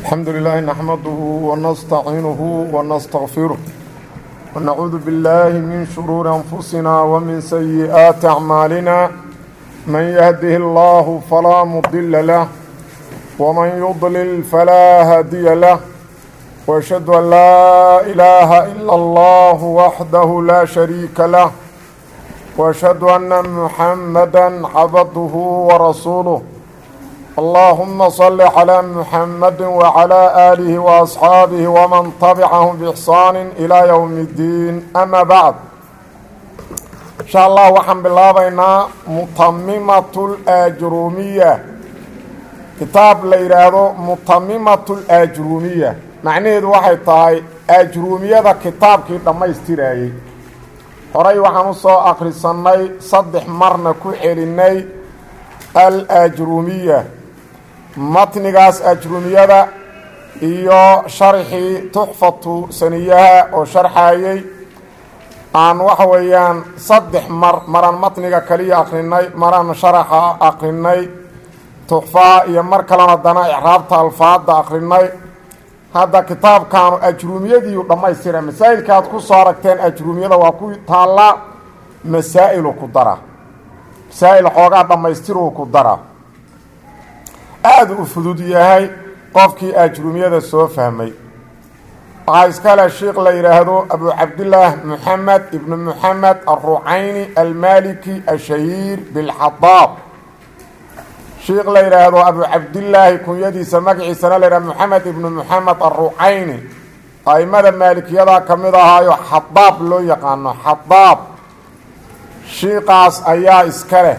الحمد لله نحمده ونستعينه ونستغفره ونعوذ بالله من شرور أنفسنا ومن سيئات أعمالنا من يهده الله فلا مضل له ومن يضلل فلا هادي له وأشهد أن لا إله إلا الله وحده لا شريك له وأشهد أن محمدا عبده ورسوله اللهم صل على محمد وعلى آله وأصحابه ومن تبعهم بإحسان إلى يوم الدين أما بعد إن شاء الله وحن بالله بينا متممة الأجرومية كتاب ليرادو متممة الأجرومية معنيه واحد طاي أجرومية ذا كتاب كده ما يستيري هراي وحن صو أخرسناي صدح مرنا كحيلناي الأجرومية matnigaas ajrumiyada iyo sharxii tuxfatu saniyaha oo sharxayay aan waxa weeyaan saddex maran matniga kaliya akhrinay maran sharaxa akhrinay tuxfa iyo mar kalena dana i'raabta alfaada akhrinay hada kitaabkan ajrumiyadii uu dhamaystiray masaa'ilka aad ku soo aragteen ajrumiyada waa ku taala masaa'il ku dara masaa'il xoogaa dhamaystiru ku dara aad u fudud yahay qofkii ajrumiyada soo fahmay iskala sheekh la yiraahdo Abu Abdullah Muhammad ibn Muhammad ar-Ru'ayni al-Maliki ash-Shahir bil-Haddab sheekh la yiraahdo Abu Abdullah kunyadiisa magaciisa la yiraahdo Muhammad ibn Muhammad ar-Ru'ayni aymada maalikiyada kamid ahaayo Haddab loo yaqaano Haddab sheekhaas ayaa iskale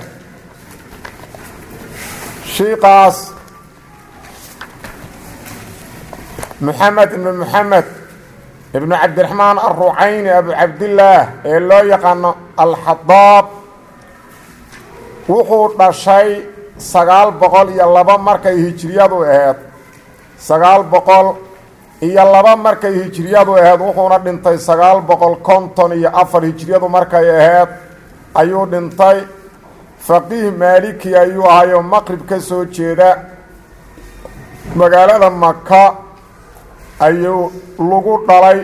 شيقاس محمد بن محمد ابن عبد الرحمن الرعيني أبو عبد الله اللي يقان الحضاب وحور شيء سقال بقول يلبا مركي هجريادو اهد سقال بقول يلبا مركي هجريادو اهد وحونا دنتي سقال بقول كونتون يأفر هجريادو مركي اهد ايو دنتي فقيه مالكي ayuu ahayo maqrib ka soo jeeda magaalada Makka ayuu lagu dhalay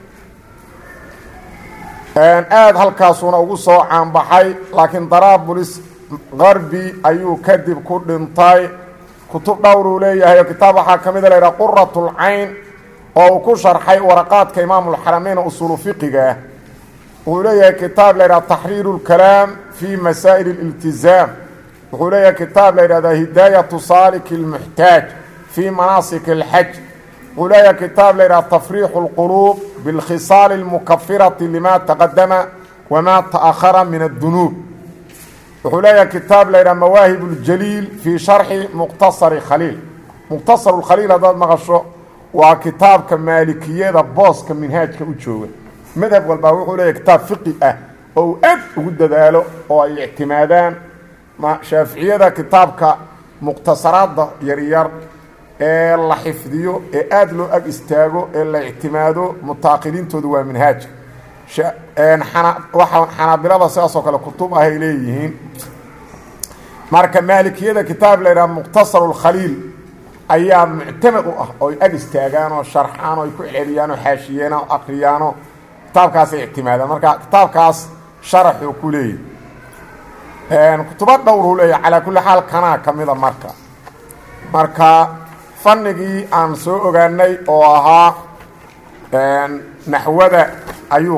aad halkaasuna ugu soo caanbaxay laakiin Daraabulis Qarbi ayuu kadib ku dhintay kutub dhowr uu leeyahay kitaab waxa kamid ah Qurratul Ayn oo ku sharxay waraqaadka Imaam al-Haramayn usul fiqiga وليه كتاب ليرى تحرير الكلام في مسائل الالتزام وليه كتاب ليرى هداية صالك المحتاج في مناسك الحج وليه كتاب ليرى تفريح القلوب بالخصال المكفرة لما تقدم وما تأخر من الذنوب وليه كتاب ليرى مواهب الجليل في شرح مختصر خليل مختصر الخليل هذا المغشو وكتاب كمالكية بوس كمنهاج كأوتشوه مذهب والباوي له كتاب فقهي او اد ugu dadaalo oo ay ihtimaadaan ma Shaafiiciyada kitaabka muqtasaraadda yar ee la xifdiyo ee aad loo ag istaago ee la ihtimaado mutaaqilintoodu waa manhaj xanabilada sidaas oo kale kutub ah ay leeyihiin marka maalikiyada kitaab la yiraahdo muqtasarul khaliil ayaa mu'tamad ah oo ag istaagaan oo sharxaan oo ku celiyaan oo xaashiyeen oo aqriyaan كتابكاس اعتمادا marka kitaabkaas sharax uu ku leeyahay kutubada dhowr uu leeyahay ala kulli xaal kana kamida marka fanigii aan soo ogaanay oo ahaa nahwada ayuu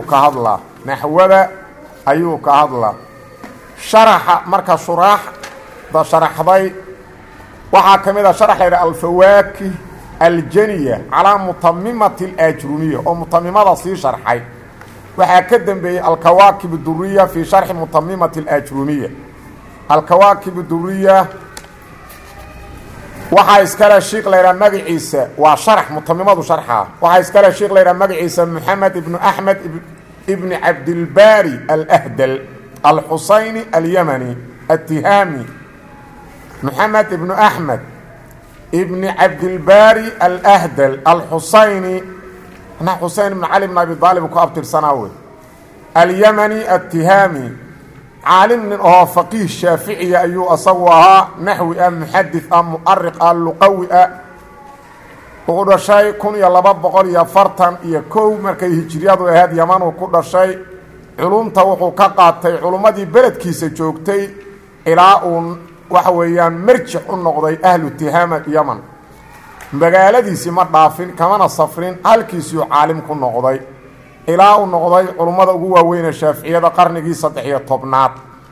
ka hadlaa sharaxa marka sharax da sharaxday waxa kamida sharax leeyahay al-fawaakih al-janiya ala mutammimati al-ajrumiyya oo mutammimada si sharxay waxaa ka dambeeyay al-kawaakib ad-durriya fi sharh mutammimati al-ajrumiyya al-kawaakib ad-durriya waxa iskala sheekh leeyahay magaciisa waa sharx mutammimadu sharxa waxa iskala sheekh leeyahay magaciisa Muhammad ibn Ahmad ibn Abd al-Bari al-Ahdal al-Husayni al-Yamani at-Tihami Muhammad ibn Ahmad ابن عبد الباري الأهدل الحسيني أنا حسين بن علي بن أبي طالب وكأبتر سنوي اليمني التهامي عالم من فقيه الشافعي أيو أصوها نحوي أم محدث أم مؤرق أم لقوي wuxuu dhashay 1241 markay hijriyadu ahayd yaman uu ku dhashay culumta wuxuu ka qaatay culumadii beledkiisa joogtay ilaa uu waxa weeyaan marjic u noqday ahlu tihama yaman magaaladiisii ma dhaafin kamana safrin halkiisii caalim ku noqday ilaa uu noqday culumada ugu waaweyn shaafiiciyada qarnigii 13aad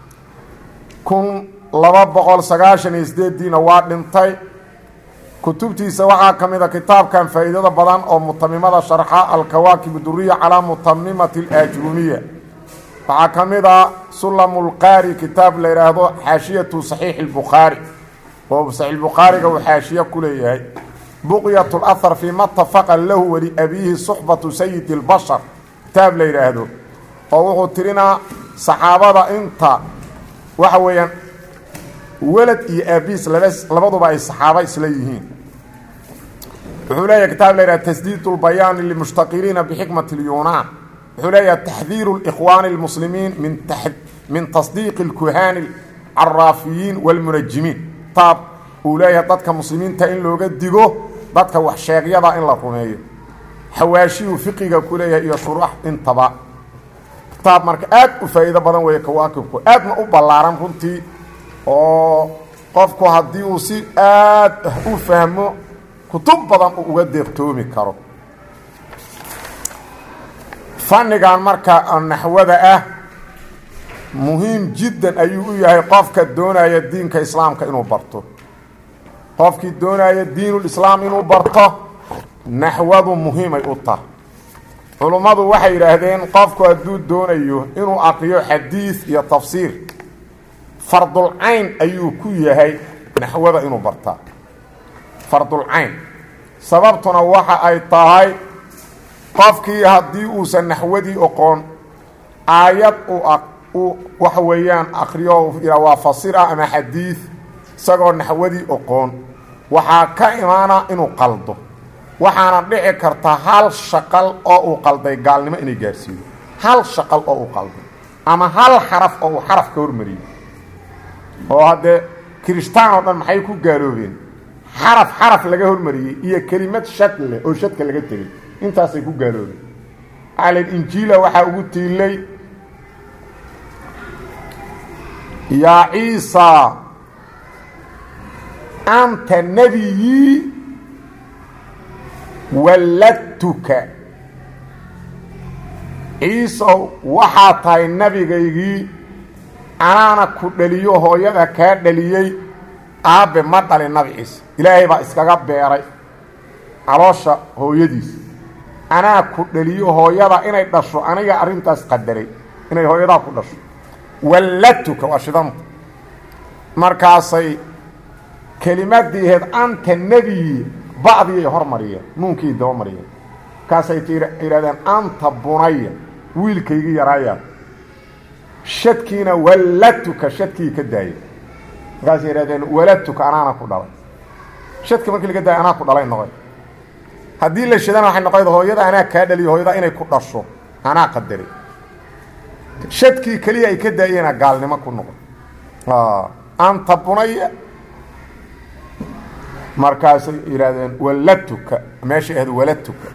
1298 waa dhintay kutubtiisa waxaa kamida kitaabkan faa'iidada badan oo mutamimada sharxa al-kawaakib ad-durriya ala mutamimati al-ajrumiya waxaa kamida sulamul qaari kitaab la yiraahdo xaashiyatu sahih al-bukhari oo sahih al-bukhari uu xaashiya ku leeyahay buqyatul athar fi mattafaqa lahu wa li abihi suhbatu sayyid al-bashar kitaab la yiraahdo oo wuxuu tirina saxaabada inta waxa weeyaan walad iyo aabis labaduba ay saxaaba isla yihiin wuxuu leeyahay kitaab la yiraahdo tasdiidul bayaan lil mushtaqilina bi hikmati al-yunaan wuxuu leeyahay tahdhiiru al-ikhwan al-muslimin min tasdiiq al-kuhan al-arrafiyin wal-munajjimin tab uu leeyahay dadka muslimiinta in looga digo dadka wax sheegyada in la rumeeyo xawaashiyu fiqiga ku leeyahay iyo shuruux intaba tab marka aad u faa'iido badan way kawaakibku aadna u ballaaran runtii oo qofku haddii uu si aad u fahmo kutub badan uu uga deeqtoomi karo fannigan marka naxwada ah muhiim jiddan ayuu u yahay qofka doonaya diinka islaamka inuu barto qofkii doonaya diinul islaam inuu barto naxwadu muhiimay u tahay culummadu waxay yiraahdeen qofku hadduu doonayo inuu aqriyo xadiis iyo tafsiir fardul ayn ayuu ku yahay naxwada inuu barta fardul ayn sababtuna waxa ay tahay qofkii haddii uusan naxwadii aqoon aayad uu waxa weeyaan aqriyo ila waa fasira ama xadiis isagoo naxwadii aqoon waxaa ka imaana inuu qaldo waxaana dhici karta hal shaqal oo uu qalday gaalnimo inay gaarsiiyo hal shaqal oo uu qalday ama hal xaraf oo uu xaraf ka hormariyay oo hadde kristaano dhan maxay ku gaaloobeen xaraf laga hormariyay iyo kelimad shad leh oo shadka laga tagay intaasay ku gaaloobeen al-injiila waxa ugu tiilay ya Isa anta nabiyyi waladtuka Isa waxa tahay nabigaygii anaana ku dhaliyo hooyada ka dhaliyay aabe ma dhalin nabi Isa ilaahay baa iskaga beeray caloosha hooyadiis anaa ku dhaliyo hooyada inay dhasho aniga arintaas qadaray inay hooyada ku dhasho waladtuka washidan markaasay kelimadii heed anta nabi baadii hormariya nuunkii daba mariya kaasay tiraadaan anta bunaya wiilkaygi yaraaya shadkiina waladtuka shadkii ka daayay kaasay yiraahdeen waladtuka anaana ku dhalay shadka markii laga daayay anaa ku dhalay noqday haddii la shadana waxay noqday hooyada anaa ka dhaliyo hooyada inay ku dhasho anaa qadaray shadkii kaliya ay ka daayeen gaalnimo ku noqday anta bunaya markaas yiraahdeen waladtuka meesha aad waladtuka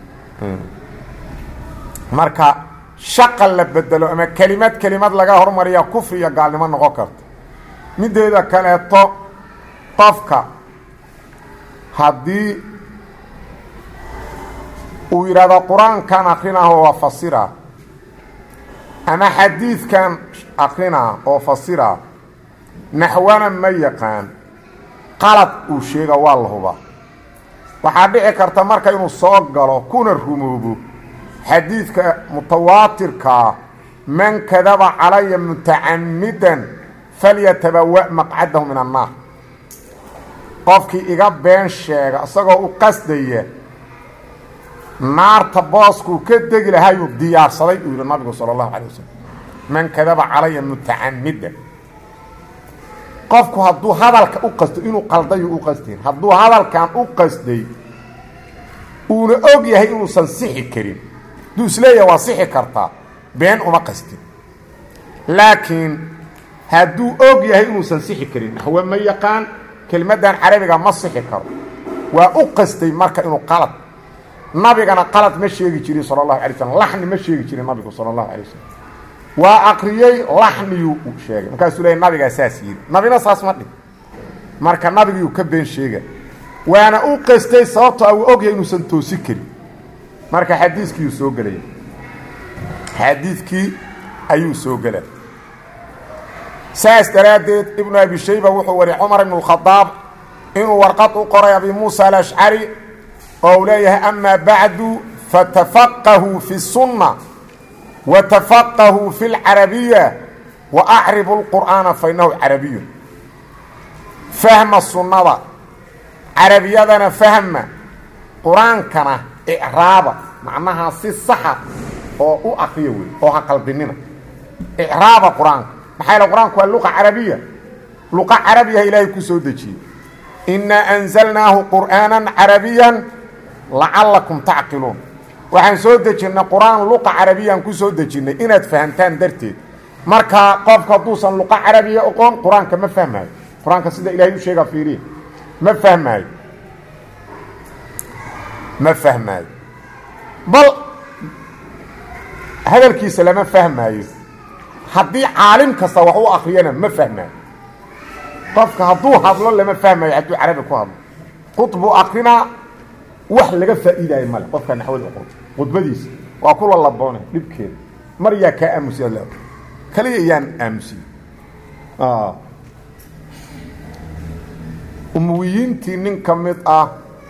marka shaqal la bedelo ama kelimad laga hormariya kufriya gaalnimo noqon karto mideeda kaleeto qofka haddii uu yiraahdo quraankan aqrina oo fasira ama xadiiskan aqrina oo fasira naxwana ma yaqaan qalad uu sheega waa la huba waxa dhici karta marka inuu soo galo kuna rumoobo xadiiska mutawaatirka man kadaba calaya mutaammidan falyatabawa maq'adahu min an-nar qofkii iga been sheega asagoo u qasdaya naarta boosku ka degi lahay uu diyaarsaday uu nabiga sallallahu alayhi wasallam man kadaba calaya mutaammidan qofku hadduu hadalka u qasto inuu qalday u qastin hadduu hadalkan u qasday uuna og yahay inuusan sixi karin duu isleeyahay waa sixi kartaa been uma qastin laakiin hadduu og yahay inuusan sixi karin huwa ma yaqaan kelimadan carabiga ma sixi karo waa u qastay marka inuu qalad nabigana qalad ma sheegi jirin sallallahu alayhi wasallam laxni ma sheegi jirin nabigu sallallahu alayhi wasallam waa aqriyay laxniyu u sheegay markaasuu leeyahay nabiga asaas yiri nabina saas ma dhig marka nabigu ka been sheegay waana u qastay sababtoo uu og yahay inuu san toosi karin marka xadiiskii soo galay xadiiskii ayuu soo galay saas daraadeed ibn abi shayba wuxuu wari umar ibn al-khattab inuu warqad u qoray abi muusa al-ash'ari oo leeyahay amma ba'du fatafaqahu fi sunnah wa tafaqahu fi al-arabiyya wa a'ribu al-qur'ana fa innahu arabiy fahma sunnada arabiyadana fahma qur'aankana i'raaba macnaha si sax oo u aqriyo oo ha qalbinina i'raaba qur'aanka maxay qur'aanku waa luqa arabiya ilaahay ku soo dejiyay inna anzalnahu qur'aanan arabiyan la'allakum ta'qiluun waxaan soo dejinay qur'aan luqa arabiyan ku soo dejinay inaad fahantaan darteed marka qofka duusan luqa arabiya aqoon qur'aanka ma fahmayo qur'aanka sida ilaahay u sheega fiiriye ma fahmayo bal hadalkiisa lama fahmayo haddii caalim kasta wax u akhriyana ma fahmayo qofka hadduu hadlo lama fahmayo hadduu carabi ku hadlo khudbu akhrina wax laga faa'iidayo male qofka naxwada aqoon khudbadiisa waa kula laboonay dhibkeeda mar yaa ka aamusiya la kaliya yaan aamusi umuwiyiintii nin ka mid ah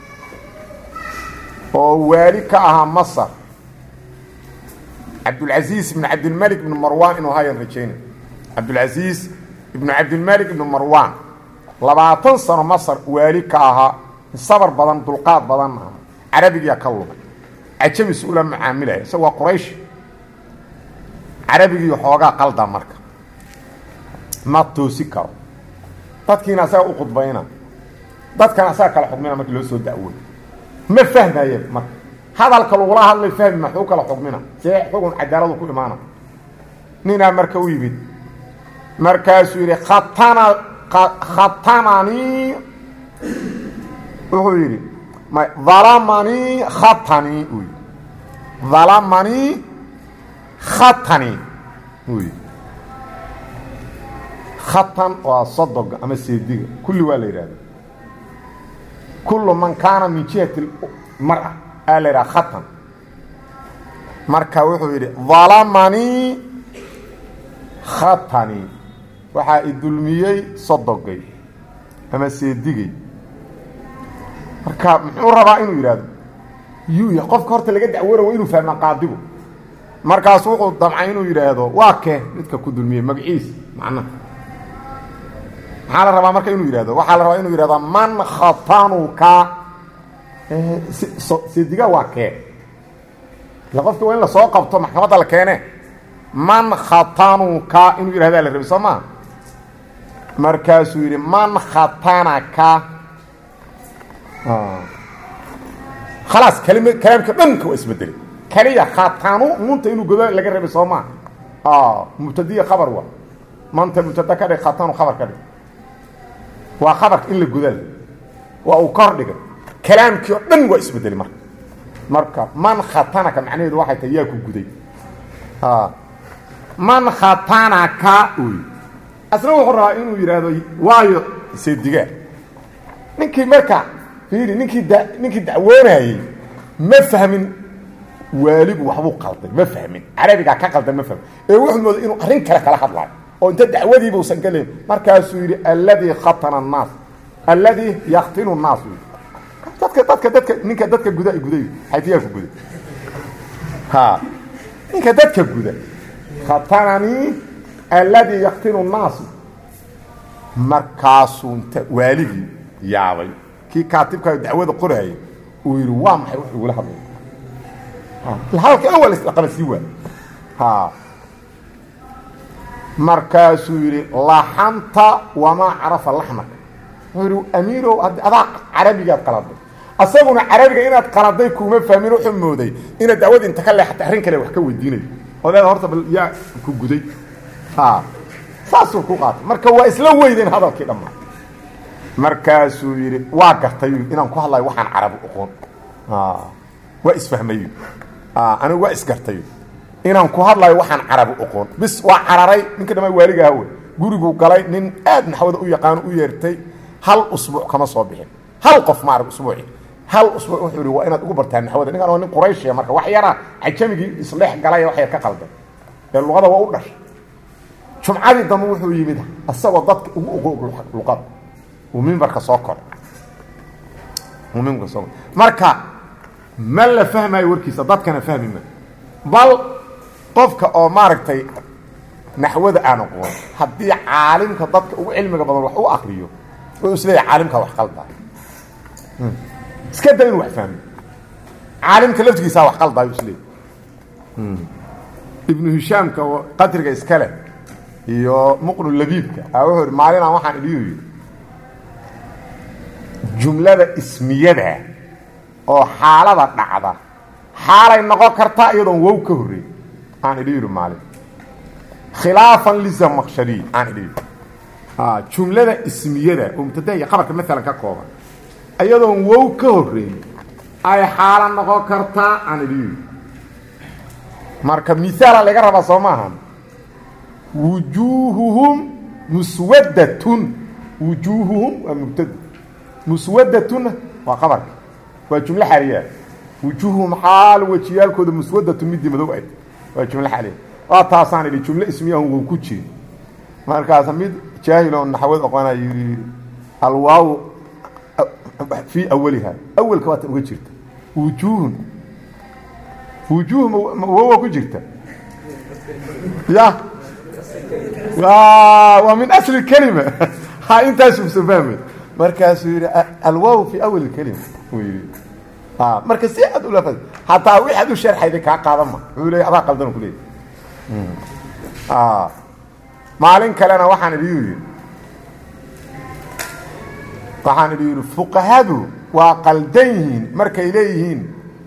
oo waali ka ahaa masar cabdulcaziis ibn cabdilmalik ibn marwan inuu hayan rajayna cabdulcaziis ibn cabdilmalik ibn marwan 20 sano masar waali ka ahaa sabar badan dulqaad badan carabiga ka lumay ajabis ula macaamilay sawa quraysh carabiga xoogaa qalda marka ma toosi karo dadkiina asaa u qudbayna dadkan asaa kala xukmina markii loo soo daawo ma fahmayeen marka hadalka lagu la hadlay fahmi ma xuu kala xukmina see xugun cadaaladu ku imaana nina marka u yimid markaas yiri khatanani wuxuu yiri ma zalamani khatani zalamani khatani khatan waa sadaq ama seediga kulli waa la yiraahdaa kullu man kana min jihati mar'a alira khatan marka wuxuu yiri zalamani khatani waxa idulmiyay sadaqay ama seedigay marka muxuu rabaa inuu yiraahdo yuu qof horta laga dacwaro waa inuu fahmo qaadigu markaas wuxuu damcay inuu yiraahdo waa kee midka ku dulmiyay magaciis macna xala rabaa marka inuu yiraahdo waxa la rabaa inuu yiraahdo man khatanuka seediga waa kee la qofka waa in la soo qabto maxkamadda la keene man khatanuka inuu yiraahdo la rabay sama markaas uu yiri man khatanaka خلاص كلامك دنك واسبدل كليه خاتانو مونت انو غدا لغا ربي سوما مبتدئ خبر وا مانت مبتدئ كده خاتانو خبر كده وا خبر ان لغدل وا او كردغ كلامك دن واسبدل marka man khatanaka macnaheedu waxay tahay ku guday man khatanaka asna wuxuu rabaa inuu yiraahdo waayo seediga ninkii marka fiiri ninkii dacwoonayay ma fahmin waaligu waxbuu qalday ma fahmin arabiga ka qaldan ma fahmin wuxuu mooday inuu arin kala hadlay oo inta dacwadiiba uu san galeen markaas uu yiri alladhi khatana an-nas alladhi yaqtinu an-nas dadka ninka dadka guday haytiya ku guday ninka dadka guday khatanani alladhi yaqtinu an-nas markaasuu inta waaligi yaabay kii kaatibka dacwada qoray uu yiri waa maxay wuxuu la hadlay halka awal isqabsi waa markaasuu yiri lahanta wama arafa lahmak yiri amiiro adaa carabiga qaladay asaguna carabiga inaad qaladay kuma fahmin wuxuu mooday ina dacwada inta kale xataa arin kale wax ka weydiinay odaada horta bal yaa ku guday saasuu ku qaatay marka waa isla weydeen hadalkii dhammaan markaasuu yidhi waa gartay inaan ku hadlayo waxaan carabi oqoon waa isfahmayo anigu waa isgartay inaan ku hadlayo waxaan carabi oqoon bis waa cararay ninka dhamay waaliga hawe gurigu galay nin aad naxwada u yaqaan u yeertay hal usbuuc kama soo bixin hal qof ma arag usbuuci hal usbuuc wuxuu yidhi waa inaad ugu bartaan naxwada ninkan waa nin qurayshiya marka wax yara cajamigii isdhex galay wax yar ka qaldan ee luqada waa u dhashay jumcadii dambe wuxuu yimid asagoo dadka ugu og luqada uu mimbarka soo koray marka ma la fahmayo warkiisa dadkana fahmi ma bal qofka oo maaragtay naxwada aan aqoon haddii caalimka dadka ugu cilmiga badan wax u akriyo oo isleeyahay caalimka wax qalda iska day inuu wax fahmo caalimka laftigiisa wax qalda ayuu isleeyahay ibnu hishaamka qadriga iskale iyo muqnu labiibka wuxuu maalin aan waxaan idin yiri jumlada ismiyada oo xaalada dhacda xaalay noqon kartaa iyadoo wow ka horeey aan idin yiri maalin khilaafan lizamakhshari aan idin jumlada ismiyada oo mubtada iyo khabarka mesela ka kooban iyadoo wow ka horeey ay xaala noqon kartaa aan idin yiri marka misaal laga raba Soomahan wujuhuhum muswaddatun wujuhuhum mubtada muswaddatun wa khabar wa jumla hariya wujuhuhum hal wajiyalkooda muswaddatun mid madow ay wa jumla hariya waa taasaan idin jumla ismiyaha uu ku jiri markaas mid jaahilo naxwad aqoona yiri alwaaw fi awwalha awwalka waad uga jirta wujuhun وجوه كجرته يا ومن أصل الكلمة هاي انت سبسفهم مركز الواو في أول الكلمة مركز سيئة ولا فز حتى واحد الشرح هذيك عقابة يقول لي أبا قلدنا كليه معلن كلنا وحنا بيقول وحنا بيقول فقهاء وقلدين مركز إليهن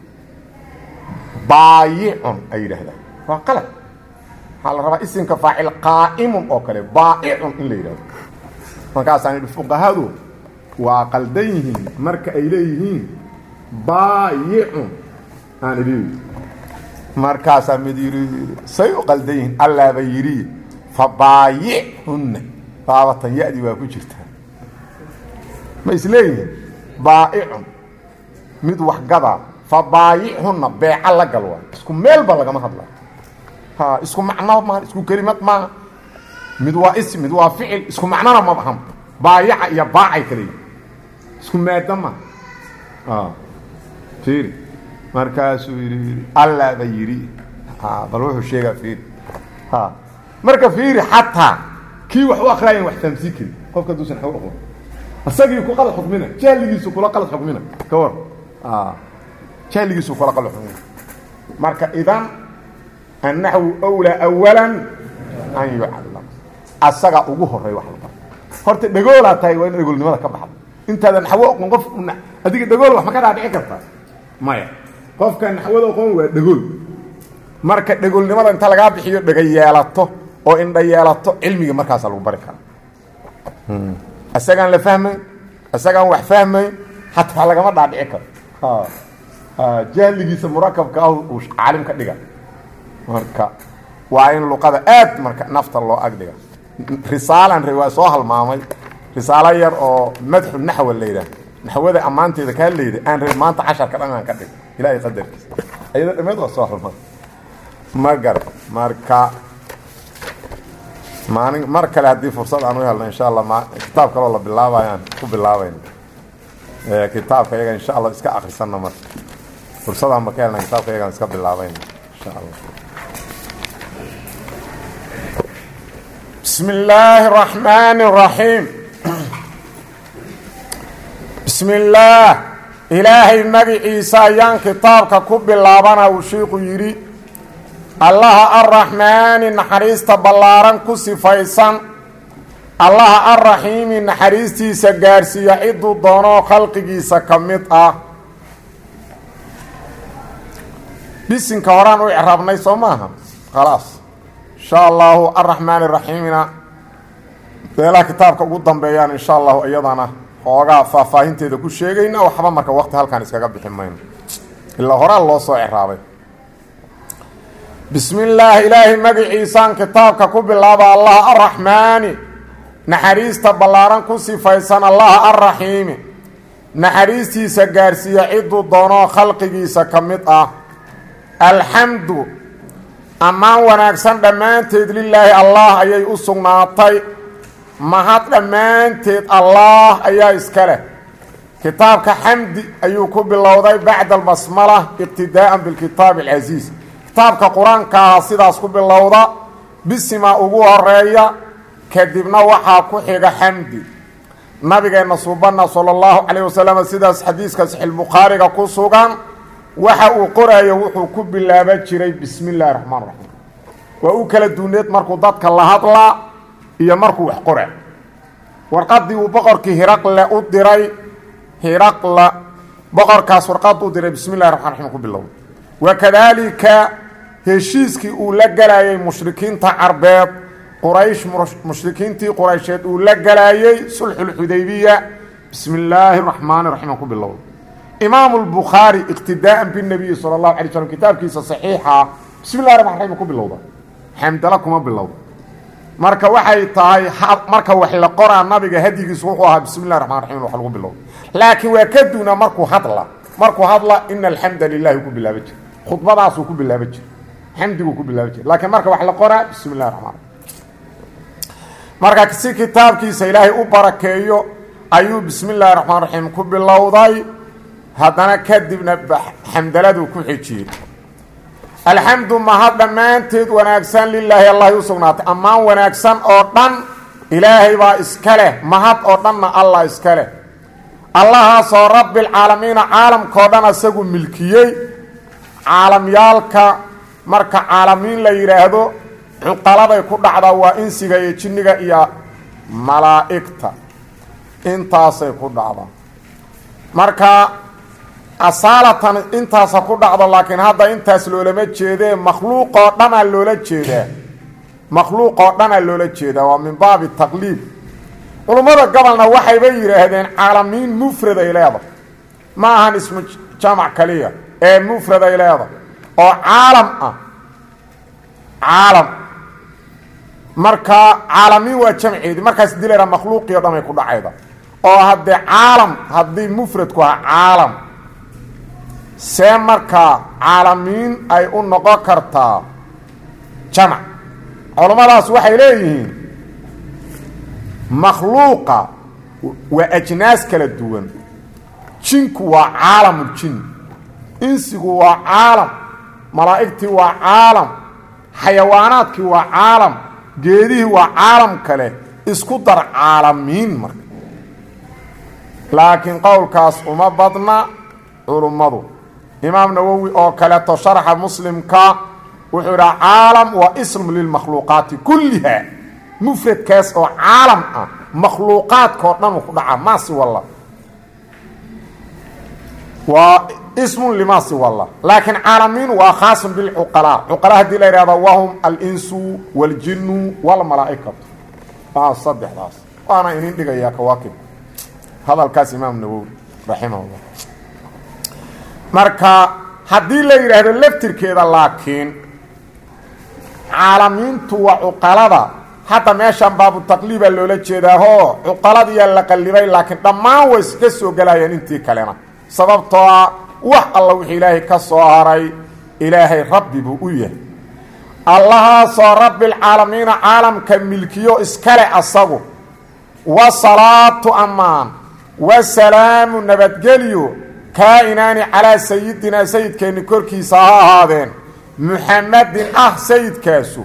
بايع اي رهدا فقلت حال ربا اسم كفاعل قائم او كله بايع ان ليراد markaasaan idhi fuqahadu waa qaldayihiin marka ay leeyihiin baayi'un aan idhi markaasaan mid yiri say u qaldayihiin alla ba yiri fa baayi'un baabatan yaadi waa ku jirta ma isleeyihiin baayi'un mid wax gada فبايعهن بيع الله قالوا اسكو ميل با لغما hadla اسكو معنى ما اسكو كلمات ما مدوا اسم مدوا فعل اسكو معنى ما فهم بايع يا باع كلي اسكو مادما فير markaas yiri alla bayiri bal wuxuu sheega fiir marka fiir hatta kii wax u aqraayeen wax tamsiikin qofka duusan xaw aqoon asagii ku qalad xukmina jaaligiisu kula qalad xukmina ka war جاليسو كلا قلحون marka idan annahu awla awalan an yu'allam asaga ugu horeey wax walba horta dhagool tahay waa in dhagoolnimada ka baxdo intaadan xawo qof adiga dhagool wax ma ka dhaadhici kartaa maya qofkan xawada qoon waa dhagool marka dhagoolnimada inta laga bixiyo dhaga yeelato oo indha yeelato cilmiga markaas lagu bari karo asagan la fahmay asagan wax fahmay hatta laga ma dhaadhici karo جاليس مركب كاو عالم كدغا marka waa in luqada aad marka nafta loo agdiga risaalan riwaa soo halmaamay risaala yar oo madxu nahwa leeyahay nahwada amaanteeda ka leeyahay aan maanta 10 ka dhanaan ka dhig ilaahay qadarkiisa ayada dhameed waa soo halmaamay magar marka marka la hadii fursad aanu helno insha Allah ma kitaab kale la bilaabayaan ku bilaabayna kitaabka iyaga insha Allah iska akhrisanna mar fursada ma keenna kitaabka iyaga iska bilaabayna insha Allah بسم الله الرحمن الرحيم بسم الله إلهي النبي عيسى ين كتابك كب اللابنا وشيق يري الله الرحمن نحريست بلاران كسفايسان الله الرحيم نحريستي سجارسي يعد دونو خلقي سكمت بسم كوران وإعرابنا سوماها خلاص إن شاء الله الرحمن الرحيم بلا كتابك قدام بيان إن شاء الله أيضا xoogaa faahfaahinteeda ku sheegayna waxba marka waqti halkan iskaga bixin mayno ilaa horaa loo soo ciraabay bismi illaahi ilaahay magaciisaan kitaabka ku bilaaba allah arraxmaani naxariista ballaaran ku sifaysan allah arraxiimi naxariistiisa gaarsiiya ciduu doonoo khalqigiisa ka mid ah alxamdu ammaan wanaagsan dhammaanteed lilaahi allah ayay u sugnaatay mahad dhammaanteed allah ayaa iska leh kitaabka xamdi ayuu ku bilowday bacda albasmala ibtidaa'an bilkitaabi alcasiis kitaabka qur-aanka aha sidaas ku bilowda bisimaa ugu horeeya kadibna waxaa ku xiga xamdi nabigeenna suubana sala allahu calayh wasalam sidaas xadiiska saxiixulbukhaariga ku sugan waxa uu qorayo wuxuu ku bilaaban jiray bismi illaahi raxmaan raxiim waa u kala duuneed markuu dadka la hadlaa iyo markuu wax qora warqadii uu boqorkii hiraqle u diray hiraqla boqorkaas warqad u diray bismi illahi raxmaan raxiim ku bilowday wakadaalika heshiiskii uu la galayay mushrikiinta carbeed quraysh mushrikiintii quraysheed uu la galayay sulxulxudaybiya bismi illaahi raxmaani raxiim ku bilowday imaamu lbukhaari iqtidaa'an binabiyi sala allahu alay slm kitaabkiisa saxiixa bismi illahi raxmaan raxiim ku bilowda xamdala kuma bilowda marka waxay tahay marka wax la qoraa nabiga hadigiisu wuxuu ahaa bismi illahi raxmaan raxiim wax lagu bilowda laakiin waa ka duuna markuu hadla ina alxamda lilahi ku bilaaba jira khudbadaasuu ku bilaaba jira xamdiguu ku bilaaba jira laakiin marka wax la qoraa bismi illahi raxmaan marka si kitaabkiisa ilaahay u barakeeyo ayuu bismi illaahi raxmaan raxiim ku bilowday haddana kadibna xamdaladuu ku xijiyey alxamdu mahad dhammaanteed wanaagsan lilaahi allahay u sugnaatay ammaan wanaagsan oo dhan ilaahay baa iska leh mahad oo dhanna allah iska leh allahaasoo rabbilcaalamiina caalamkao dhan isagu milkiyey caalamyaalka marka caalamiin la yidhaahdo cuqaladay ku dhacdaa waa insiga iyo jinniga iyo malaa'igta intaasay ku dhacdaa marka asaalatan intaasa ku dhacdo laakiin hadda intaas loolama jeedee makhluuqoo dhanaa loola jeedaa makhluuqoo dhanaa loola jeedaa waa min baabi taqliib culummada gobolna waxayba yidhaahdeen caalamiin mufrad ay leedahay ma ahan ismu jamac kaliya ee mufrad ay leedahay oo caalam ah caalam marka caalamiin waa jamceedi markaas dilayra makhluuqii o dhan ay ku dhacayda oo haddee caalam haddii mufradku aha caalam see markaa caalamiin ay u noqon kartaa jamac culummadaas waxay leeyihiin makhluuqa waa ajnaas kala duwan jinku waa caalamuljin insigu waa caalam malaa'igtii waa caalam xayawaanaadkii waa caalam geedihii waa caalam kale isku dar caalamiin marka laakiin qowlkaas uma badna culummadu imaam nawowi oo kaleeto sharaxa muslimka wuxuu idhaha caalam waa ism lilmakhluuqaati kulliha mufradkaas oo caalam ah makhluuqaadkao dhan uu ku dhacaa maasi walla waa ismun limaasi walla laakiin caalamiin waa khaasun bilcuqalaa cuqalaa haddii la yidhahdo wahum alinsu waاljinu walmalaa'ikatu saddexdaas waana inin dhigayaa kawaakib hadalkaas imaam nawowi raximahullah marka haddii la yidhaahdo laftirkeeda laakiin caalamiintu waa cuqalada hadda meeshan baabu taqliiba loola jeedaahoo cuqaladiyaa la qallibay laakiin dhammaan way iska soo gelayaan intii kalena sababtoo ah wax alla wixii ilaahay ka soo haray ilaahay rabbi buu u yahay allahaasoo rabbilcaalamiina caalamka milkiyo iskale asagu wasalaatu ammaan wasalaamu nabadgelyo kaa'inaani calaa sayidinaa sayidkeenni korkiisa ha ahaadeen muxamadin ah sayidkaasu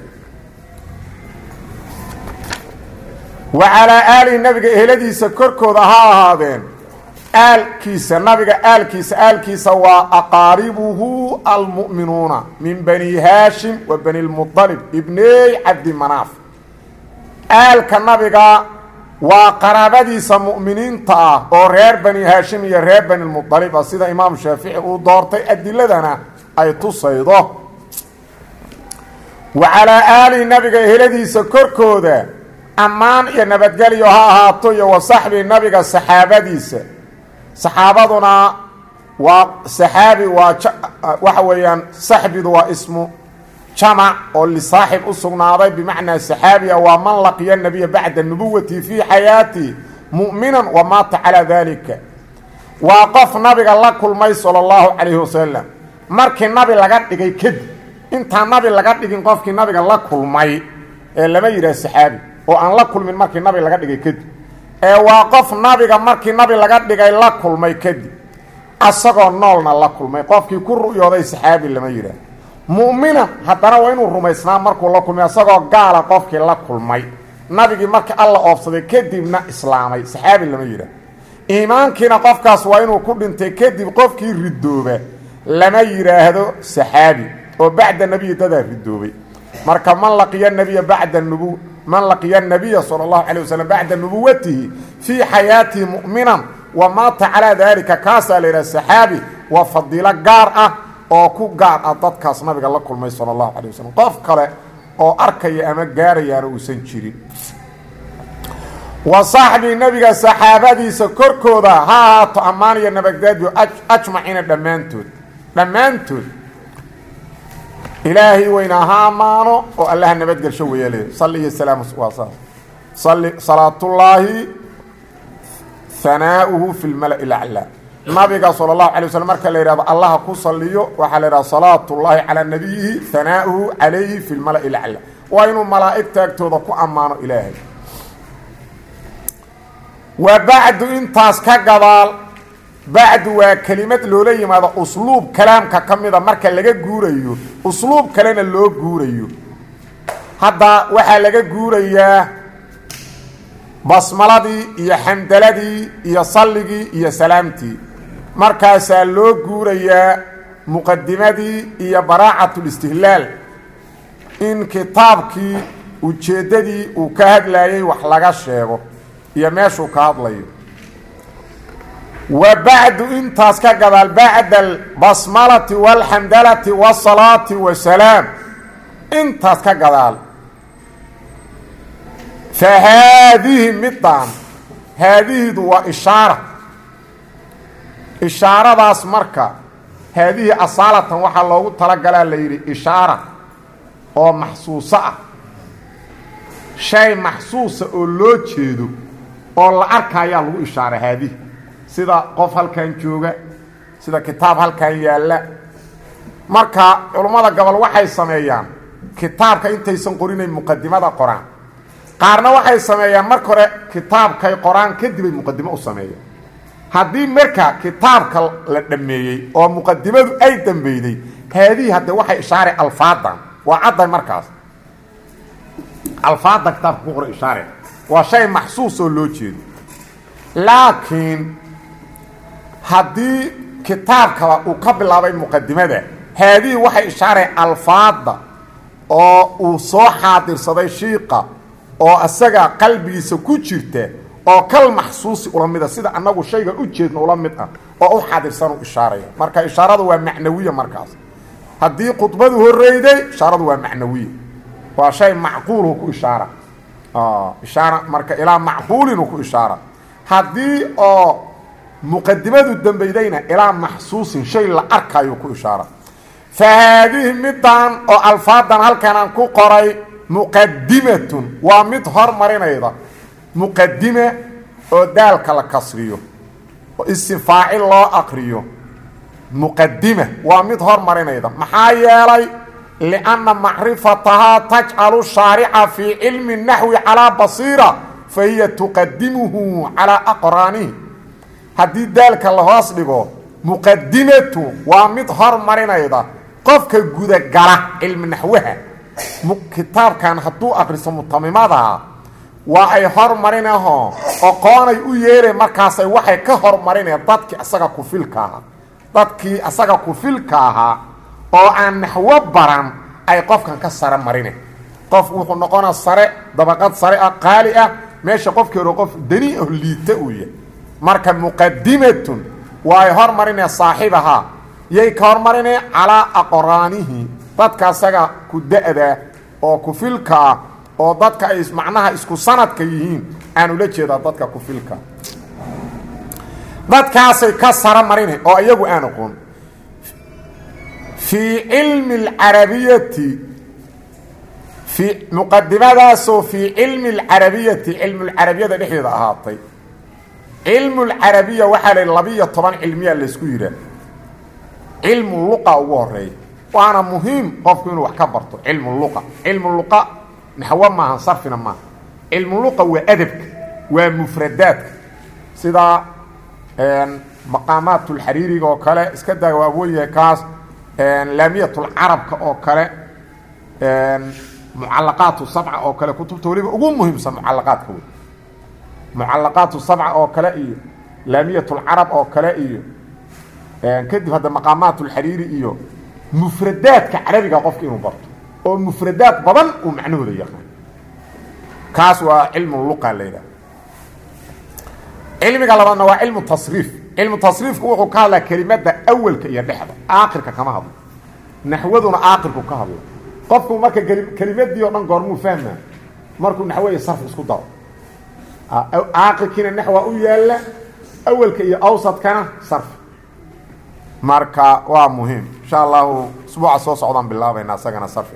wa calaa aalihi nabiga eheladiisa korkooda ha ahaadeen aalkiisa nabiga aalkiisa waa aqaaribuhu almu'minuuna min bani haashim wa bani lmuطalib ibney cabdimanaaf aalka nabiga waa qaraabadiisa mu'miniinta ah oo reer bani haashim iyo reer bani lmuطalib ah sida imaam shaafici uu doortay adiladana ay tusaydo wa calaa aalihi nabiga eheladiisa korkooda ammaan iyo nabadgelyo ha ahaato iyo wa saxbi nabiga saxaabadiisa saxaabaduna waa saxaabi waa waxa weeyaan saxbidu waa ismu jamac oo lisaaxib u sugnaaday bimacnaa saxaabiya waa man laqiya nabiya bacda nubuwati fii xayaati mu'minan wa maata calaa dalika waa qof nabiga la kulmay sala allahu calayhi wasalam markii nabi laga dhigay kadib intaan nabi laga dhigin qofkii nabiga la kulmay ee lama yidhaha saxaabi oo aan la kulmin markii nabi laga dhigay kadib ee waa qof nabiga markii nabi laga dhigay la kulmay kadib asagoo noolna la kulmay qofkii ku ru'yooday saxaabi lama yidhaah mu'minan haddana waa inuu rumaysnaa markuu la kulmay asagoo gaala qofkii la kulmay nabigii markii alla oobsaday kadibna islaamay saxaabi lama yidhaah iimaankiina qofkaas waa inuu ku dhintay kadib qofkii ridooba lama yidhaahdo saxaabi oo bacda nebiyi dadaa ridoobay marka man laqiya nabiya bacda man laqiya nabiya sala allahu calay wasalam bacda nubuwatihi fii xayaatihi mu'minan wa maata calaa daalika kaasaa la yidhaha saxaabi waa fadiilo gaar ah oo ku gaar ah dadkaas nabiga la kulmay sala allahu calay wasalam qof kale oo arkaya ama gaarayaana uusan jirin wa saxbii nabiga saxaabadiisa korkooda ha ahaato ammaan iyo nabadgaadyo ajmaciina dhammaantood ilaahay weynaa ha ammaano oo allaha nabadgelsho weeyale salli iyo salaam waa saas salli salaatullaahi hanaa'uhu fi lmala'i laclaa nabiga sala allahu calay waslm marka la yidhahdo allaha ku salliyo waxaa la yidhahda salaatullaahi calaa nabiyihi hanaa'uhu calayhi fi lmala'i laclaa waa inuu malaa'igta agtooda ku ammaano ilaahay wa bacdu intaas ka gadaal bacdu waa kelimad loola yimaado usluub kalaamka ka mida marka laga guurayo usluub kalena loo guurayo hadda waxaa laga guurayaa basmaladii iyo xamdaladii iyo salligii iyo salaamtii markaasaa loo guurayaa muqadimadii iyo baraacatul-istihlaal in kitaabkii ujeeddadii uu ka hadlayay wax laga sheego iyo meeshuu ka hadlayo wa bacdu intaas ka gadaal bacda albasmalati waalxamdalati waasalaati wasalaam intaas ka gadaal fa haadihi midaan haadihidu waa ishaaradaas marka haadihi asaalatan waxaa loogu talagalaa la yidhi ishaara oo maxsuuso ah shay maxsuusa oo loo jeedo oo la arkayaa lagu ishaara haadihi sida qof halkan jooga sida kitaab halkan yaalla marka culummada gobol waxay sameeyaan kitaabka intaysan qorinayn muqadimada qoraan qaarna waxay sameeyaan marka hore kitaabkay qoraan kadibay muqadimo u sameeyaan haddii marka kitaabka la dhammeeyey oo muqadimadu ay dambeyday haadihi haddee waxay ishaaray alfaadan waa cadday markaas alfaada kitaabka ku qora ishaare waa shay maxsuus oo loo jeedo laakiin haddii kitaabkaba uu ka bilaabay muqadimada haadihi waxay ishaaray alfaada oo uu soo xaadirsaday shiiqa oo asaga qalbigiisa ku jirta oo kal maxsuusi ula mida sida annagu shayga u jeedno ula mid ah oo u xaadirsan u ishaaraya marka ishaaradu waa macnawiya markaas haddii khudbadu horreyday ishaaradu waa macnawiya waa shay macquulhu ku ishaara ishaara marka ilaa macquulinu ku ishaara haddii oo muqadimadu dambaydayna ilaa maxsuusin shay la arkayo ku ishaara fa haadihi midaan oo alfaadan halkan aan ku qoray muqadimatun waa mid hormarinayda muqadime oo daalka la kasriyo oo isim faacil loo aqriyo muqadima waa mid hormarinayda maxaa yeelay lianna macrifatahaa tajcalu shaarica fii cilmi naxwi calaa basiira fa hiya tuqadimuhu calaa aqraanihi haddii daalka la hoos dhigo muqadimatu waa mid hormarinayda qofka gudagala cilmi naxwaha kitaabkan hadduu aqriso mutamimada waa ay hormarinaho oqoonay u yeereen markaasay waxay ka hormarineen dadkii asaga kufilka ahaa dadkii asaga kufilka ahaa oo aan naxwo baran ay qofkan ka sare marine qof wuxuu noqonaa sare dabaqad sare ah qaali ah meesha qofkii hore qof dani ah liita uu yahay marka muqadimatun waa ay hormarinee saaxibaha yay ka hormarinee calaa aqraanihi dadka asaga ku da-da oo kufilka ah oo dadka ay macnaha isku sanadka yihiin aan ula jeedaa dadka ku filka dadkaasay ka sara marine oo iyagu aan aqoon في علم العربية في مقدمة في علم العربية علم العربية ده نحن هاطي علم العربية وحال اللبية طبعا علمية اللي سكويرة علم اللغة ووري وانا مهم قفكين وحكبرته علم اللغة علم اللغة نحوى معها صرفنا معها علم اللغة وأدبك ومفرداتك سيدا مقامات الحريري وكلا اسكدا وابوية كاس لامية العرب أو كلا معلقات السبعة أو كلا كتب توليب أقول مهم معلقات كوي معلقات السبعة أو كلا إيه لامية العرب أو كلا إيه كده هذا مقامات الحريري إيه مفردات كعربي قفك إنه برضه أو مفردات بضن ومعنوه ذي يخان كاس وعلم اللغة الليلة علمي قال لنا وعلم التصريف علم التصريف هو قال كلمات ده اول كيا دخده اخر كما هذا نحوذنا اخر كهذا قفكم marka كلمات دي oo dhan goormu fahmaa markuu naxway sarf isku daro aaqilkina naxwa u yaala awalka iyo awsadkana sarf marka waa muhiim insha Allah usbuuca soo socdaan bilaabayna asagana sarf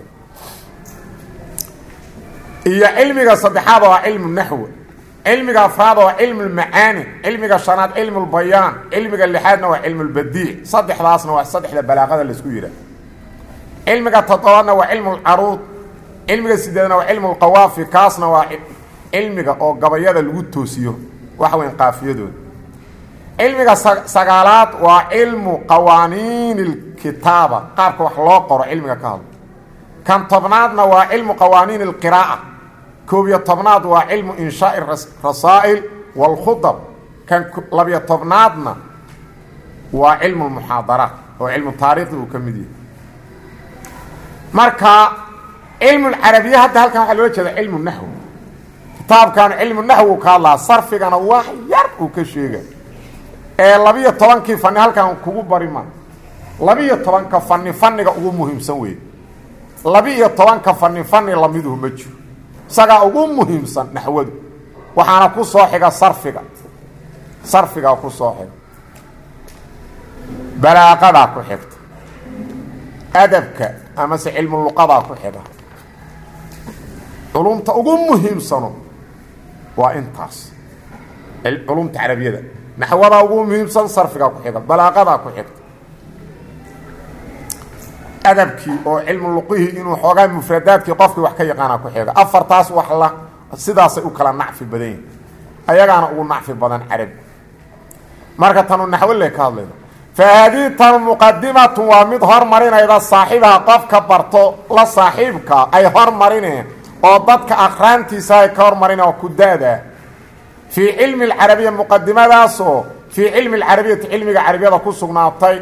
iyo cilmiga saddexaad waa cilmu naxwa علمك أفراد وعلم المعاني علمك شنات علم البيان علمك اللحادنا وعلم البديع صدح راسنا وصدح البلاغة اللي سكويرة علمك التطورنا وعلم العروض علمك سيدنا وعلم القوافي كاسنا وعلمك أو قبيادة الود توسيو وحوين قافية دون علمك سقالات وعلم قوانين الكتابة قارك وحلاقر علمك كهذا كان طبناتنا وعلم قوانين القراءة كوبية طبنات وعلم إنشاء الرسائل والخطب كان لبية طبناتنا وعلم المحاضرات وعلم التاريخ وكمدية مركا علم العربية حتى هل كان حلوة كذا علم النحو كتاب كان علم النحو كالله صرف كان واحد يرد وكشيغة لبية طبان كيف هل كان كوب بريمان لبية طبان كفني أقول مهم سوي لبية طبان كفني لميده مجو saga ugu muhiimsan naxwadu waxaana ku soo xiga sarfiga ku soo xiga balaaqada ku xigta adabka ama cilmu luqada ku xiga culumta ugu muhiimsan waa intaas culumta arabiyada naxwada ugu muhiimsan sarfiga ku xiga balaaqada ku xigta adabki oo cilmu luqihi inuu xoogaa mufradaadki qofki wax ka yaqaan ku xiga afartaas wax la sidaas u kala nacfi badan ayagana ugu nacfi badan arab marka tanu naxwo le ka hadlayno faadi tan muqaddimatu wa mid hormarinayda saaxibaha qofka barto la saaxiibka ay hormarineen oo dadka aqraantiisa ay ka hormarineen oo ku daada fi ilmi al-arabiyya muqaddimadaas fi ilmi al-arabiyya ilmiga arabiyada ku sugnaatay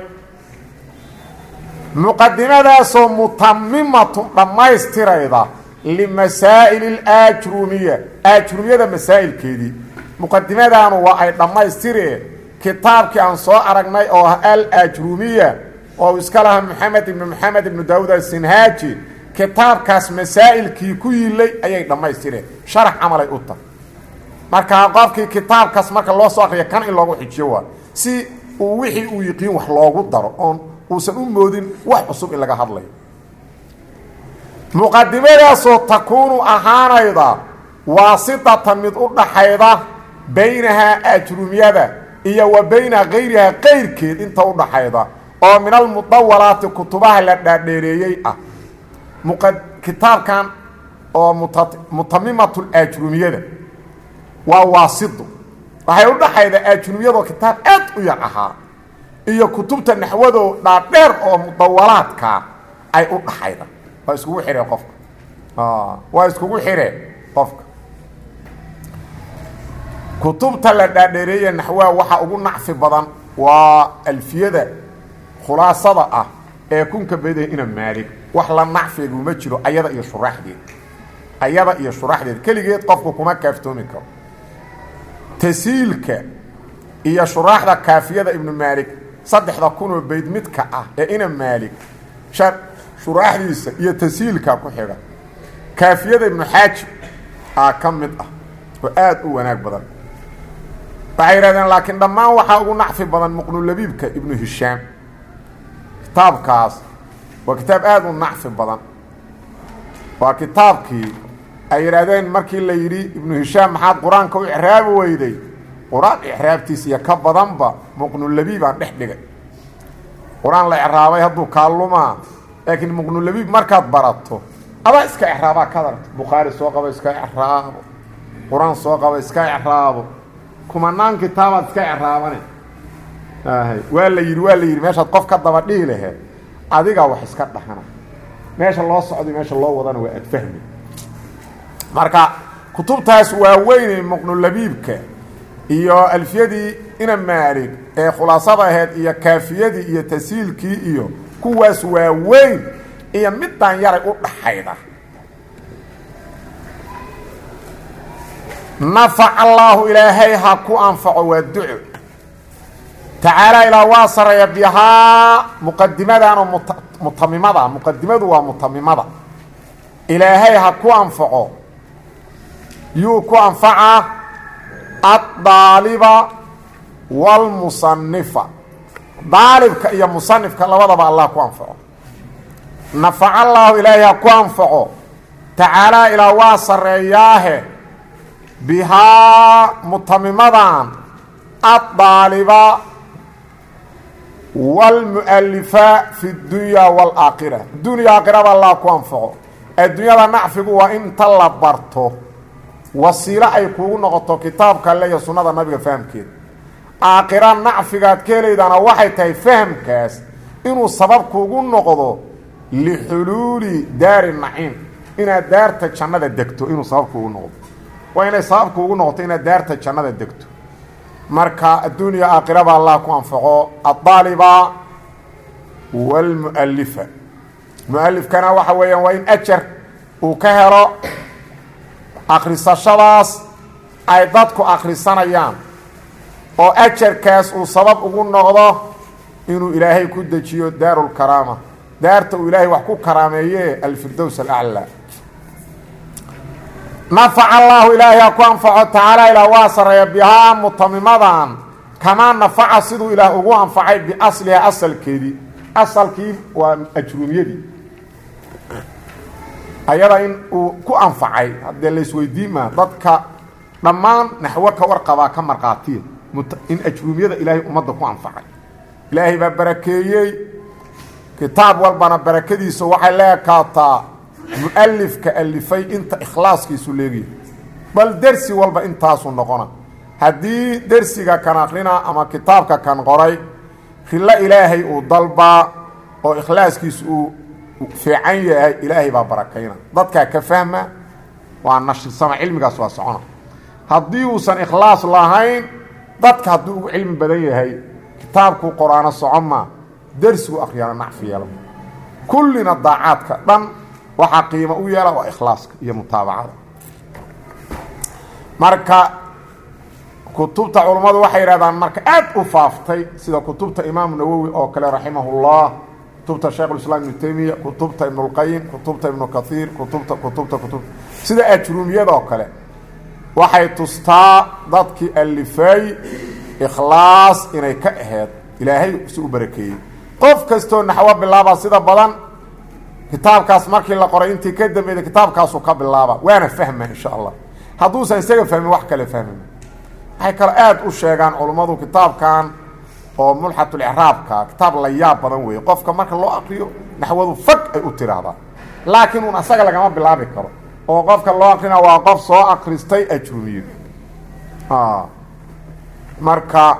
مقدمة متممة دمايستيريدا لمسائل الأجرومية أجرومية ده مسائل كيدي مقدمة هو أي دمايستيري كتاب كان سو أرغناي أو الأجرومية أو اسكالها محمد بن داود السنهاجي كتاب كاس مسائل كي كويلي أي دمايستيري شرح عملي أوتا marka qofkii kitaabkaas marka loo soo akhriyo kan in loogu xijiyo si uu wixii uu yaqiin wax loogu daro on uusan u moodin wax cusub in laga hadlayo muqaddimadaasoo takuunu ahaanayda waasitatan mid u dhaxayda baynaha ajrumiyada iyo wa bayna ghayriha qayrkeed inta u dhaxayda oo min al mudawwalaat kutubaha la dhaadheereeyay ah kitaabkan oo mutammimatul ajrumiyada waa waasido waxay u dhaxayda ajrumiyada kitaab aad u yar ahaa iyo kutubta naxwado dhaadheer oo mudawwalaadka ay u dhaxayda waa iskugu xiree qofka waa iskugu xiree qofka kutubta la dhaadheereeyay naxwa waxa ugu nacfi badan waa alfiyada khulaasada ah ee kunka beeday ina maalik wax la nacfigu ma jiro ayada iyo shuraxdeed kaligeed qofku kuma kaaftoomi karo tasiilka iyo shuraxda kaafiyada ibn maalik 3,000 bayd midka ah ee ina maalik shuraxdiisa iyo tasiilka ku xiga kaafiyada ibnu xaajib ka mid ah oo aad u wanaag badan waxay yidhahdeen laakiin dhammaan waxaa ugu nacfi badan muqnulabiibka ibnu hishaam kitaabkaas waa kitaab aad u nacfi badan waa kitaabkii ay yidhaahdeen markii la yidhi ibnu hishaam maxaad qur-aanka u icraabi weyday qur-aan icraabtiis iyo ka badanba muqnulabiibaan dhex dhigay qur-aan la icraabay hadduu kaalumaa laakiin muqnulabiib markaad barato adaa iska icraabaa ka darto bukhaari soo qabo iska icraabo qur-aan soo qabo iska icraabo kumanaan kitaabaad iska icraabane waa la yidhi meeshaad qof ka daba dhihi laheed adigaa wax iska dhahana meesha loo socday meesha loo wadana waa aad fahmi marka kutubtaas waa weynay muqnulabiibka iyo alfiyadii ina maalig ee khulaasada ahayd iyo kaafiyadii iyo tasiilkii iyo kuwaas waa weyn iyo midaan yaray u dhaxayda nafac allaahu ilaahay ha ku anfaco waa duco tacaala ilaa waa sareeya bihaa muqadimadanoo mutamimada muqadimadu waa mutamimada ilaahay ha ku anfaco yuu ku anfacaa addaaliba waalmusanifa daalibka iyo musanifka labadaba allah ku anfaco nafac allaahu ilaahay ha ku anfaco tacaalaa ilaa waa sareeyaahe bihaa mutamimadan addaaliba waalmu'alifa fi اdunya wاlaakhira dunya aakhiraba allah ku anfaco adduunyada nacfigu waa inta la barto wasiilo ay kuugu noqoto kitaabka alle iyo sunnada nabiga fahamkeeda aakhira nacfigaad ka helaydana waxay tahay fahamkaas inuu sabab kuugu noqdo lixuluuli daari naciim inaad daarta jannada degto inuu sabab kuugu noqdo waa inay sabab kuugu noqoto inaad daarta jannada degto marka adduunya aakhiraba allah ku anfaco addaaliba waalmu'alifa mu'alifkana waxa weeyaan waa in ajar uu ka helo akhrisashadaas ay dadku akhrisanayaan oo ajarkaas uu sabab ugu noqdo inuu ilaahay ku dejiyo daarulkaraama daarta uu ilaahay wax ku karaameeye alfirdows alaclaa nafaca allaahu ilaahay ha ku anfaco tacaala ilaah waa sareeya bihaa mutamimadan kamaa nafaca siduu ilaah ugu anfacay biasliha asalkeedii asalkii waa ajruumiyadii ayada in uu ku anfacay haddee laisweydiin maa dadka dhammaan naxwo ka warqabaa ka marqaatiya in ajruumiyada ilaahay ummadda ku anfacay ilaahay baa barakeeyey kitaab walbana barakadiisa waxay la ekaataa mu'alifka alifay inta ikhlaaskiisu leegiya bal dersi walba intaasuu noqona haddii dersiga kan akhrina ama kitaabka kan qoray rilo ilaahay uu dalbaa oo ikhlaaskiisu uu fiican yahay ilaahay baa barakayna dadkaa ka fahma waa nashirsama cilmigaas waa socona haddii uusan ikhlaas lahayn dadka hadduu ugu cilmi badan yahay kitaabkuu qoraano socoma dersigu akhriyana nacfi yeela kullina daacaadka dhan waxaa qiimo u yeela waa ikhlaaska iyo mutaabacada marka kutubta culummadu waxay yidhahdaan marka aad u faaftay sida kutubta imaamu nawowi oo kale raximahullah kutubta sheekhulislaam ibnu taymiya kutubta ibnulqayim kutubta ibnu kaiir kutubta sida ajruumiyada oo kale waxay tustaa dadkii alifay ikhlaas inay ka aheed ilaahay si u barakeeyey qof kastoo naxwo bilaaba sida badan kitaabkaas markii la qoray intii ka dambeeyay kitaabkaasuu ka bilaaba waana fahma insha allah hadduusan isaga fahmin wax kale fahmin waxay kale aad u sheegaan culummadu kitaabkan oo mulxatul icraabka kitaab la yaab badan weeye qofka marka loo akriyo naxwadu fag ay u tiraahdaa laakiin uun asaga lagama bilaabi karo oo qofka loo akrina waa qof soo akristay ajrumiyo marka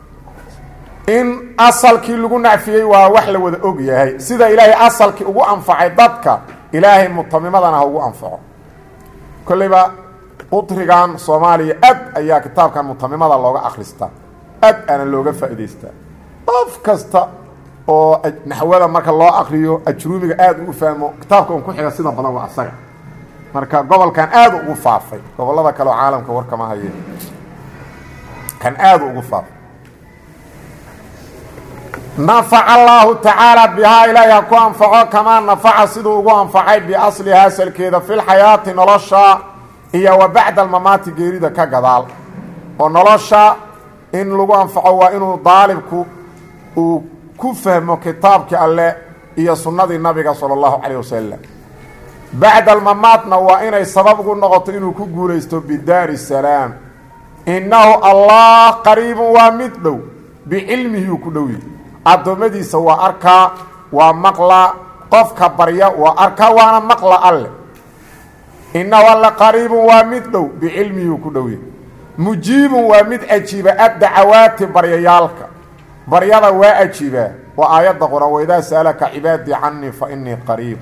in asalkii lagu nacfiyey waa wax la wada og yahay sida ilaahay asalkii ugu anfacay dadka ilaahay mutamimadana ha ugu anfaco kollayba qutrigan soomaaliya aad ayaa kitaabkan mutamimada looga akhristaa aad aana looga faa'idaystaa qof kasta oo naxwada marka loo akriyo ajruumiga aad ugu fahmo kitaabka un ku xiga sida badan waa asaga marka gobolkan aad ugu faafay gobollada kale oo caalamka warkama hayeen kan aad ugu faafay nafaca allaahu tacaala bihaa ilaahi ha ku anfaco kamaa nafaca siduu ugu anfacay biaslihaa asalkeeda filxayaati nolosha iyo wa bacda almamaati geerida ka gadaal oo nolosha in lagu anfaco waa inuu daalibku uu ku fahmo kitaabkii alleh iyo sunnadii nabiga sala allahu calayh wasalam bacda almamaatna waa inay sabab ugu noqoto inuu ku guulaysto bidaari salaam innahu allah qariibun waa mid dhow bicilmihii uu ku dhow yahy addoommadiisa waa arkaa waa maqla qofka barya waa arkaa waana maqla alleh innahu alla qariibun waa mid dhow bicilmihii uu ku dhow yahy mujiibun waa mid ajiiba addacawaati baryayaalka baryada waa ajiibaa waa aayadda qoran waidaa sa'alaka cibaadii canii fa inii qariib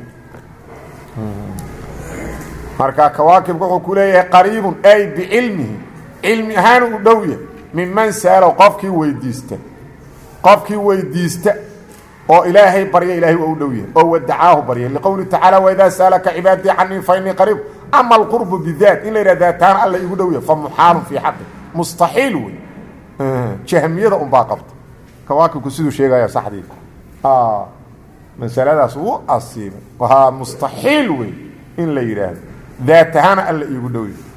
marka kawaakibka wuxuu ku leeyahay qariibun ay bicilmihi cilmi ahaan uu dhow yahay minman sa'alow qofkii weydiista oo ilaahay barya ilaahay waa u dhow yahay oo wadacaahu barya liqowli tacaala waidaa sa'alaka cibaadii canii fa inii qariib ama alqurbu bidaat in la yidhah daataana alla igu dhow yahay fa muxaalun fii xaqi mustaxiil wey jahmiyada unbaa qabta kawaakibku siduu sheegaya saxdii masaladaas wuu asiibay waa mustaxiil wey in la yidhaahdo daatahaana alla iigu dhow yahay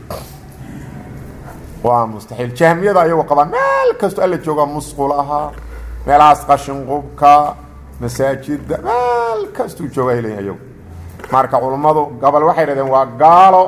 waa mustaxiil jahmiyada ayagu qabaan meel kasto alla jooga musqul ahaa meelahaas qashinqubka masaajida meel kastuu jooga helayn ayagu marka culummadu gobol waxay dhahdeen waa gaalo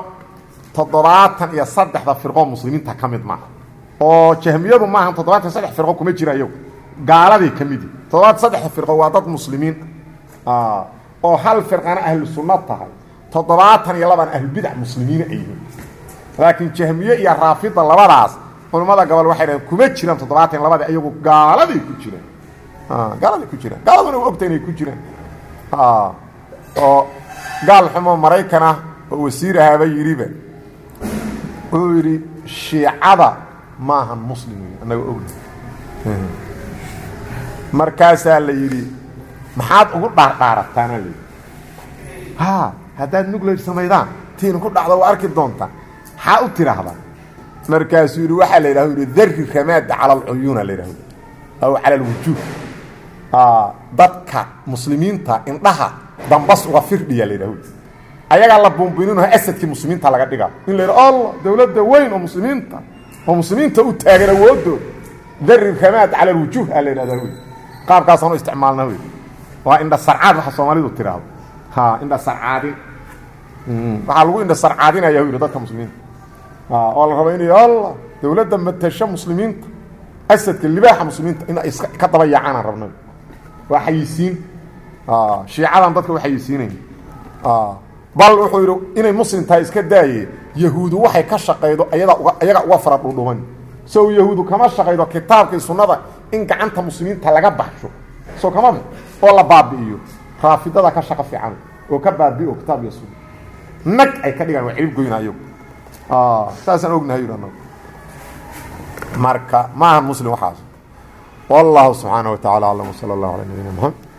73 firqo muslimiinta ka mid maaha oo jahmiyadu maaha 73 firqo kuma jira ayagu gaaladay ka mid yihiin 73 firqo waa dad muslimiin oo hal firqana ahlu sunna tahay 72 ahlu bidc muslimiin ay yihiin laakiin jahmiye iyo raafida labadaas culimada gobol waxay dhahdeen kuma jiraan 72 ayagu gaaladay ku jiraan gaaladay ku jiraan gaaladuna u ogtay inay ku jiraan oo gaal xumo Mareykan ah oo wasiir ahaaba yiriba oo yiri shiicada maahan muslimiin anaga ognahay markaasaa la yidhi maxaad ugu dhaardhaarataana la yidhi haddaad nuclear samaydaan tiina ku dhacdo waa arki doontaa maxaa u tiraahdaa markaasuu yidhi waxaa la yidhahdo yidhi darri ramaada cala alcuyuuna la yidhahdo aw cala alwujuuh dadka muslimiinta indhaha dambas uga firdhiya la yidhahdo ayagaa la buunbuninoo asadkii muslimiinta laga dhigaa in la yidhi allah dowladda weyn oo muslimiinta u taagan awoodooda darri ramaad cala alwujuuh aa la yidhahdaa qaabkaasaan u isticmaalna wey waa indha sarcaad waxa soomaalidu tiraahdo indha sarcaadin waxaa lagu indha sarcaadinaya yidhi dadka muslimiinta oo la rabo inay allah dowladda matasho muslimiinta asadka libaaxa muslimiinta in ay ka daba yaacaan rabna waa xayisiin shiicadan dadka waa xayisiinayeen bal wuxuu yidhi inay muslim tahay iska daaye yahuudu waxay ka shaqaydo ayaga uga fara dhudhuman sow yahuudu kama shaqaydo kitaabkii sunnada in gacanta muslimiinta laga baxsho soo kama oo la baabi'iyo raafidada ka shaqo fiican oo ka baabi'iyo kitaabka sunna nag ay ka dhigaan waa cilib goynayo saasaan ognahay yidhahno marka maahan muslim waxaas wallahu subxaanahu wa tacaala aclam sala allahu calaa nabiyina muxamed